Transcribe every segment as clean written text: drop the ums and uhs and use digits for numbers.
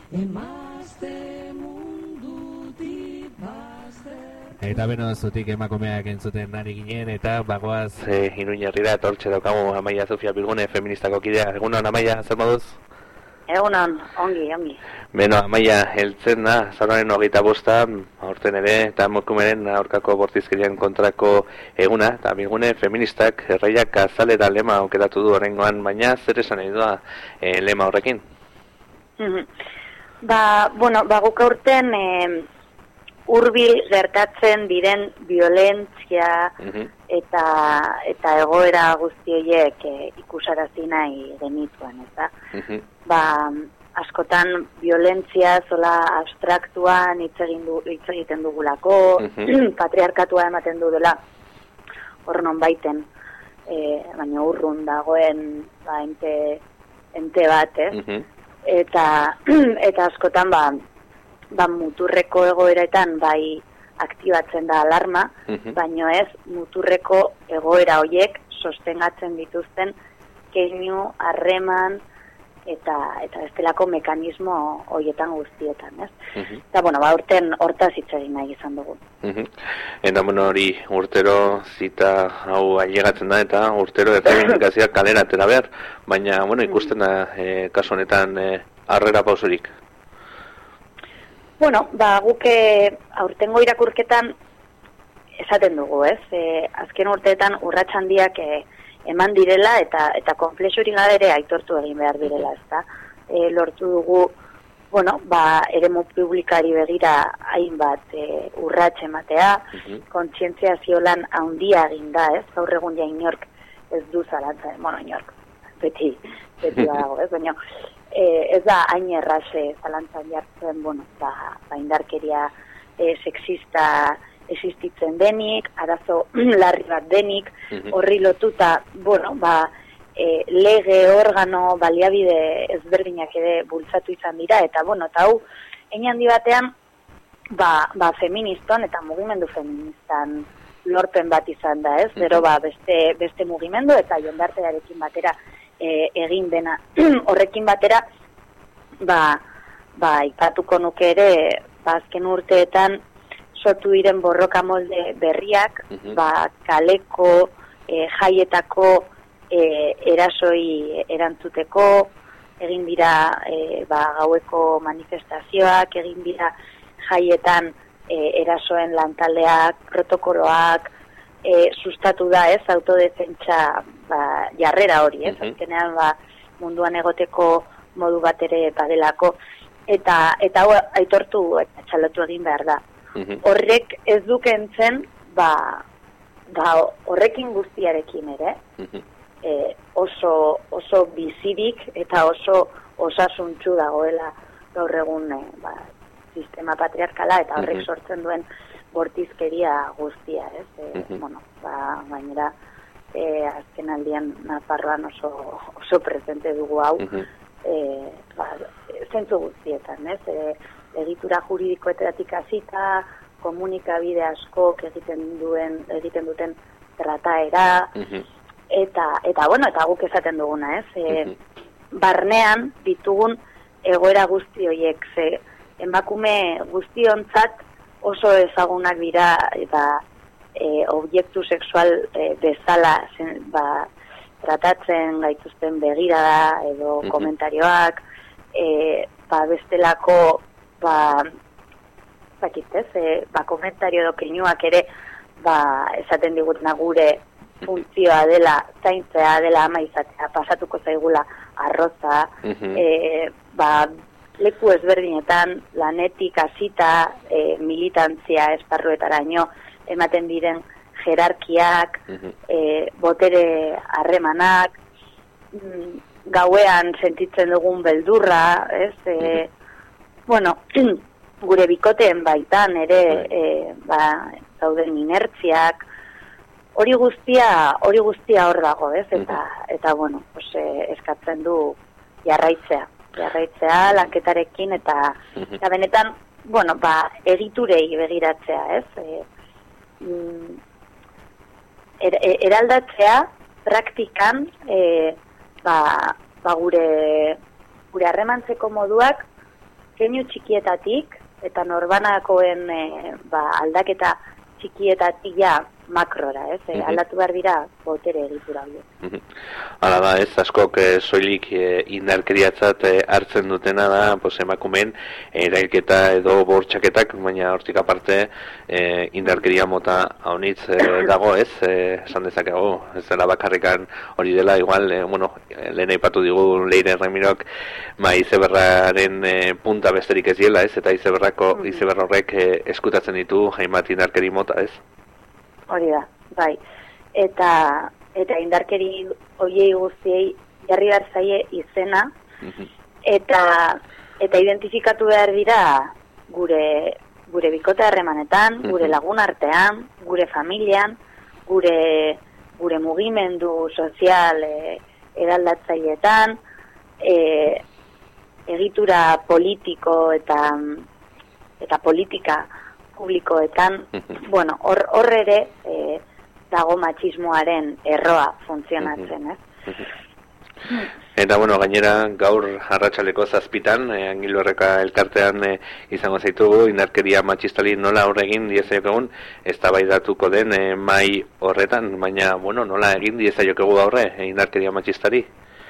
Eta beno, zutik emakumeak entzuten ari ginen, eta bagoaz Iruñerrira, eta hortxe daukagu Amaia Sofia Bilgune, feministako kidea. Egunon, Amaia, zer moduz? Egunon, ongi. Beno, Amaia, heltzen da, zauraren 25, aurten ere, eta emakumeren aurkako bortizkerian kontrako eguna, eta Bilgune feministak erraiak azalera lema aukeratu du horrengoan, baina zer esan nahi doa lema horrekin? Guk aurten hurbil gertatzen diren violentzia eta egoera guzti horiek ikusarazi nahi genituen, eta? Askotan violentzia zola abstraktuan hitz egiten dugulako, patriarkatua ematen du dela hor non baiten, baina urrun dagoen ente bat, eta askotan muturreko egoeretan bai aktibatzen da alarma, baino ez muturreko egoera hoiek sostengatzen dituzten keinu, harreman eta bestelako mekanismo hoietan guztietan, ez? Eta, urten hortaz hitz egin nahi izan dugu. Eta, hori urtero zita hau ailegatzen da, eta urtero errebindikazioak kalera atera behar, baina, ikusten da, kasu honetan, harrera pausurik. Guk aurtengo irakurketan esaten dugu, ez? Azken urteetan urrats handiak eman direla eta konplexurik gabe ere aitortu egin behar direla, ezta? Lortu dugu, eremu publikari begira hainbat urrats ematea, kontzientziazio lan handia egin da, ez? Gaur egun ja inork ez du zalantzen, inork, beti badago, ez? Baina ez da hain erraze zalantzan jartzen, indarkeria sexista existitzen denik, arazo larri bat denik, horri lotuta, lege, organo, baliabide ezberdinak ere bultzatu izan dira, eta hau, hein handi batean, feministan eta mugimendu feministan lorpen bat izan da, ez? Gero beste mugimendu eta jendartearekin batera egin dena. Horrekin batera, ipatuko nuke ere, azken urteetan sortu diren borroka molde berriak, kaleko, jaietako erasoi erantzuteko, egin dira gaueko manifestazioak, egin dira jaietan erasoen lantaldeak, protokoloak, sustatu da, ez, autodefentsa jarrera hori, ez, azkenean munduan egoteko modu bat ere badelako, eta aitortu eta txalotu egin behar da. Horrek ez dukentzen, horrekin guztiarekin ere, oso bizirik eta oso osasuntsu dagoela gaur egun sistema patriarkala eta horrek sortzen duen bortizkeria guztia, ez? Gainera, azken aldian Nafarroan oso presente dugu hau, zentzu guztietan, ez? Egitura juridikoetatik hasita, komunikabide askok egiten duten trataera, eta guk esaten duguna, ez? Barnean ditugun egoera guzti horiek, emakume guztiontzat oso ezagunak dira eta objektu sexual bezala tratatzen gaituzten begirada edo komentarioak, bestelako komentario edo keinuak ere esaten digutena gure funtzioa dela, zaintzea dela ama izatea, pasatuko zaigula arroza, leku ezberdinetan, lanetik hasita, militantzia esparruetaraino ematen diren jerarkiak, botere harremanak, gauean sentitzen dugun beldurra, ez? Gure bikoteen baitan ere zauden inertziak, hori guztia hor dago, ez? Eta eskatzen du jarraitzea lanketarekin eta benetan, egiturei begiratzea, ez? Eraldatzea praktikan gure harremantzeko moduak keinu txikietatik eta norbanakoen aldaketa txikietatik ja makrora, ez? Aldatu behar dira botere egitura horiek. Hala da, ez, askok soilik indarkeriatzat hartzen dutena da, emakumeen erailketa edo bortxaketak, baina hortik aparte indarkeria mota haunitz dago, ez, esan dezakegu, ez dela bakarrikan hori dela, igual, lehen aipatu digu Leire Remirok, izeberraren punta besterik ez diela, ez, eta izeberra horrek eskutatzen ditu hainbat indarkeri mota, ez? Hori da, bai. Eta indarkeri hoiei guztiei jarri behar zaie izena, eta identifikatu behar dira gure bikote harremanetan, gure lagun artean, gure familian, gure mugimendu sozial eraldatzaileetan, egitura politiko eta politika publikoetan, hor ere dago matxismoaren erroa funtzionatzen, ez? Eta, gainera, gaur arratsaleko 7:00, Angilorreka elkartean izango zaitugu, indarkeria matxistali nola aurre egin diezaiokegun, eztabaidatuko den mai horretan, baina, nola egin diezaiokegun aurre indarkeria matxistari?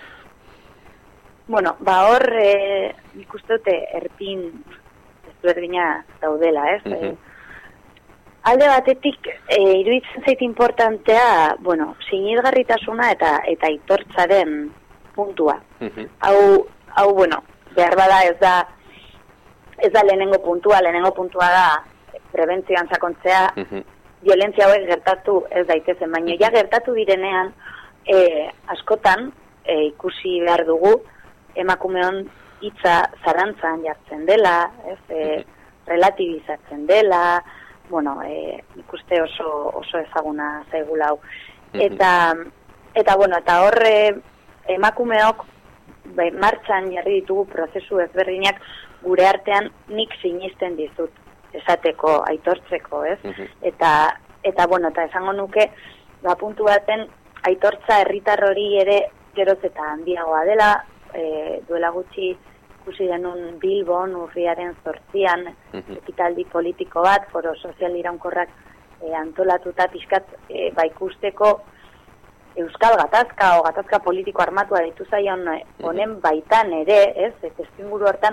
Hor, ikuste dute erpin ezberdina daudela, ez? Alde batetik, iruditzen zait importantea, sinidgarritasuna eta aitortzaren puntua. Hau, behar bada ez da lehenengo puntua da prebentzioan sakontzea, violentzia hauek gertatu ez daitezen, baina ja gertatu direnean, askotan ikusi behar dugu, emakumeon hitza zarantzan jartzen dela, relatibizatzen dela, ikuste oso ezaguna zaigula hau. Eta horre emakumeok martxan jarri ditugu prozesu ezberdinak gure artean nik sinisten dizut esateko, aitortzeko, ez? Eta esango nuke, puntu baten aitortza herritar hori ere geroz eta handiagoa dela, duela gutxi ikusi denun Bilbon urriaren 8an ekitaldi politiko bat, foro sozial iraunkorrak antolatuta pixkat ikusteko euskal gatazka o gatazka politiko armatua ditu zaion honen baitan ere, ez, testuinguru hortan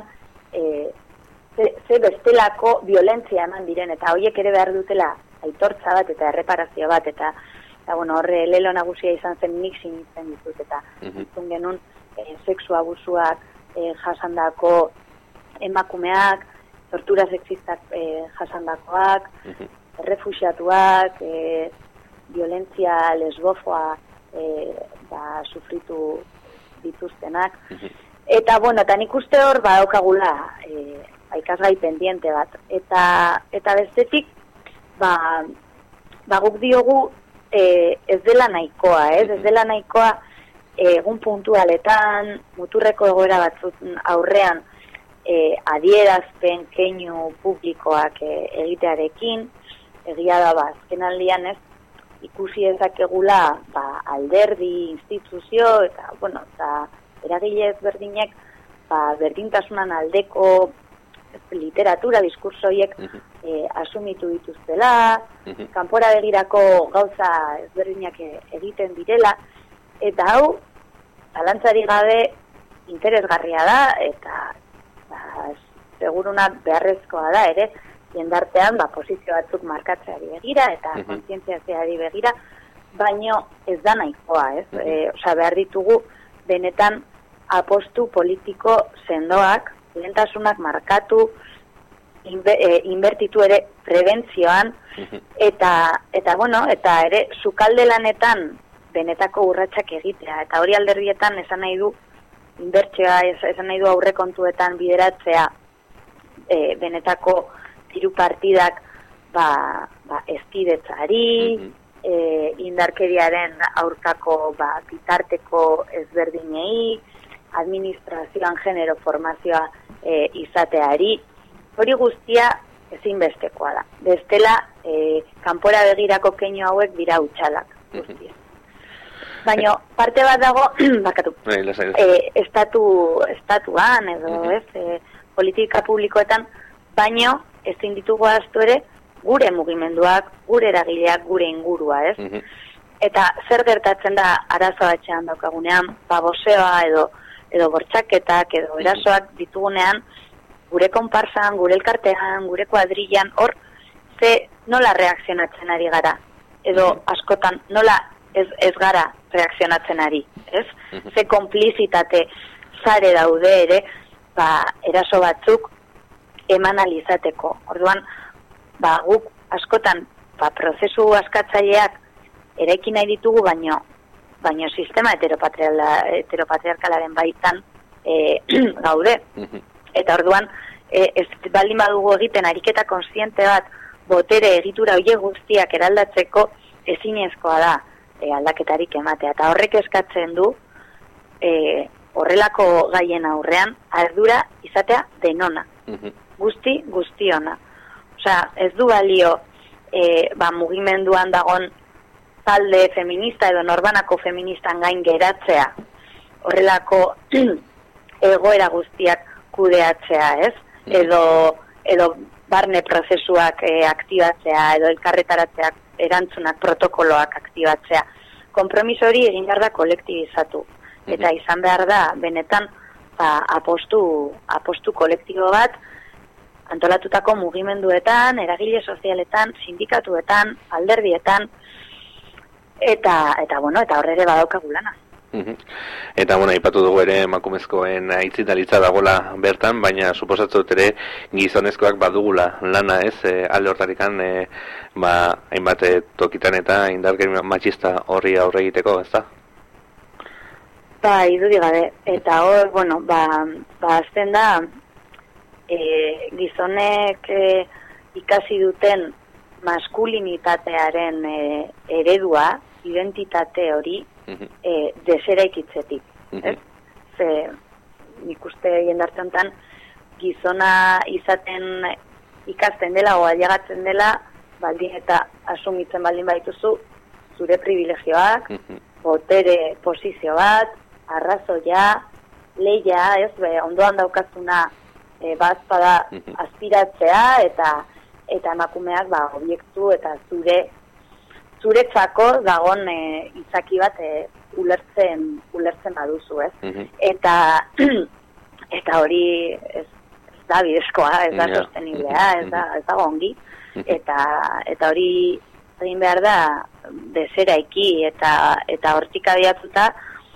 ze bestelako violentzia eman diren, eta horiek ere behar dutela aitortza bat eta erreparazio bat, eta horre lelo nagusia izan zen nik sinitzen ditut, eta entzun genuen sexu abusuak jasandako emakumeak, tortura sexistak jasandakoak, refuxiatuak, violentzia lesbofoa sufritu dituztenak. Eta, eta nik uste hor badaukagula ikasgai pendiente bat. Eta bestetik, guk diogu ez dela nahikoa, ez dela nahikoa egun puntualetan, muturreko egoera batzut aurrean adierazpen keinu publikoak egitearekin, egia da azken aldian ez, ikusi ezakegula alderdi, instituzio, eta eragile ezberdinek berdintasunan aldeko literatura, diskurso horiek asumitu dituztela, kanpora begirako gauza ezberdinak egiten direla, eta hau, zalantzari gabe interesgarria da, eta seguruna beharrezkoa da ere, jendartean posizio batzuk markatzeari begira eta kontzientziatzeari begira, baino ez da nahikoa, ez? Behar ditugu benetan apostu politiko sendoak, lehentasunak markatu, inbertitu ere prebentzioan, eta ere sukalde lanetan benetako urratsak egitea, eta hori alderdietan esan nahi du inbertsioa, esan nahi du aurrekontuetan bideratzea benetako diru partidak ezkidetzari, indarkeriaren aurkako bitarteko ezberdinei, administrazioan genero formazioa izateari, hori guztia ezinbestekoa da. Bestela, kanpora begirako keinu hauek dira hutsalak guztia. Baina parte bat dago, estatuan edo ez, politika publikoetan, baino ezin ditugu ahaztu ere gure mugimenduak, gure eragileak, gure ingurua, ez? Eta zer gertatzen da arazo atxean daukagunean, boseoa edo bortxaketak edo erasoak ditugunean, gure konparsan, gure elkartean, gure kuadrillan, hor, nola reakzionatzen ari gara? Edo askotan nola ez gara reakzionatzen ari, ez? Ze konplizitate sare daude ere, eraso batzuk eman alizateko. Orduan, guk askotan, prozesu askatzaileak eraiki nahi ditugu, baino sistema heteropatriarkalaren baitan gaude. Eta orduan, ez baldin badugu egiten ariketa kontziente bat botere egitura horiek guztiak eraldatzeko ezinezkoa da aldaketarik ematea. Eta horrek eskatzen du horrelako gaien aurrean ardura izatea denona. Guztiona. Osea, ez du balio mugimenduan dagon talde feminista edo norbanako feministan gain geratzea horrelako egoera guztiak kudeatzea, ez? Edo barne prozesuak aktibatzea, edo elkarretaratzeak erantzunak, protokoloak aktibatzea. Konpromiso hori egin behar da kolektibizatu. Eta izan behar da, benetan, apostu kolektibo bat, antolatutako mugimenduetan, eragile sozialetan, sindikatuetan, alderdietan, eta horre ere badaukagu lana. Eta, aipatu dugu ere emakumezkoen aitzindalitza dagoela bertan, baina suposatzen dut ere gizonezkoak badugula lana, ez? Alde hortarikan, hainbat tokitan eta indarkeria matxista horri aurre egiteko, ez da? Iduri gabe. Eta hor, azten da, gizonek ikasi duten maskulinitatearen eredua, identitate hori, deseraikitzetik. Ze, nik uste jendartzen gizona izaten ikasten dela o ailegatzen dela, baldin eta asumitzen baldin baituzu, zure privilegioak, botere posizio bat, arrazoia, leia, ondoan daukazuna bazpada aspiratzea eta emakumeak obiektu eta zuretzako dagon izaki bat ulertzen baduzu, ez? Eta hori ez da bidezkoa, ez da sosteniblea, ez da gongi, eta hori egin behar da deseraiki eta hortik abiatuta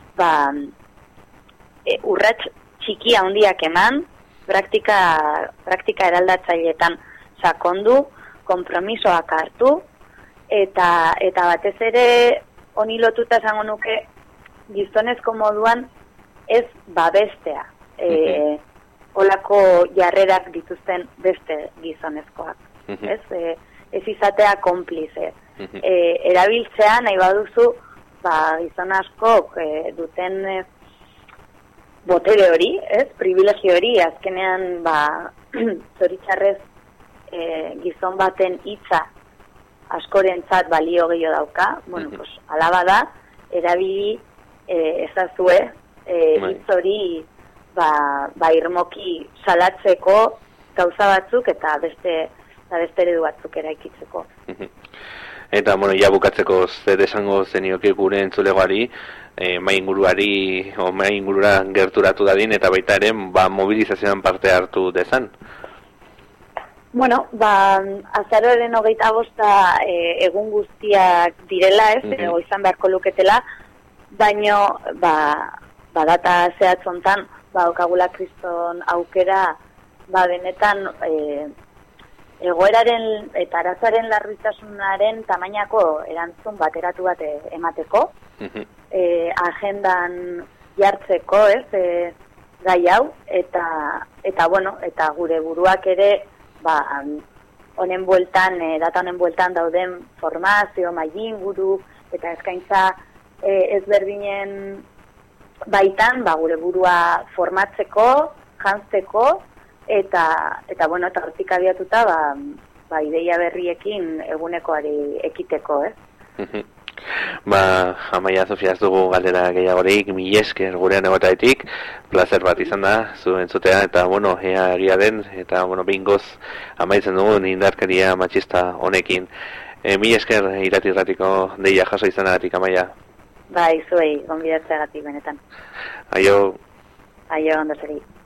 urrats txiki handiak eman, praktika eraldatzaileetan sakondu, konpromisoak hartu, eta batez ere honi lotuta esango nuke gizonezko moduan ez babestea olako jarrerak dituzten beste gizonezkoak. Ez izatea konplize. Erabiltzea nahi baduzu gizon askok duten botere hori, privilegio hori, azkenean zoritxarrez gizon baten hitza askorentzat balio gehiago dauka, alaba da, erabili ezazue hitz hori irmoki salatzeko gauza batzuk eta beste eredu batzuk eraikitzeko. Eta, ja bukatzeko zer esango zenioke gure entzulegoari, mai ingurura gerturatu dadin, eta baita ere, mobilizazioan parte hartu dezan. Azaroaren 25 egun guztiak direla, izan beharko luketela, baino, data zehatzontan, okagula kriston aukera, benetan, egoeraren eta arazoaren larritasunaren tamainako erantzun bateratu bat emateko, agendan jartzeko, gai hau, eta gure buruak ere, honen bueltan, data honen bueltan dauden formazio, mailinguru, eta eskaintza ezberdinen baitan, gure burua formatzeko, jantzeko, eta hortik abiatuta, ideia berriekin egunekoari ekiteko, Amaia Sofia ez dugu galdera gehiagorik, mil esker gurean egotaetik, placer bat izan da, zu entzutea, eta, ea egia den, eta, bingoz amaitzen dugun indarkeria matxista honekin. Mil esker irati-irratiko deia jaso izanagatik, Amaia. Bai, zuei, gonbidatzeagatik benetan. Aio. Aio, ondo zeri.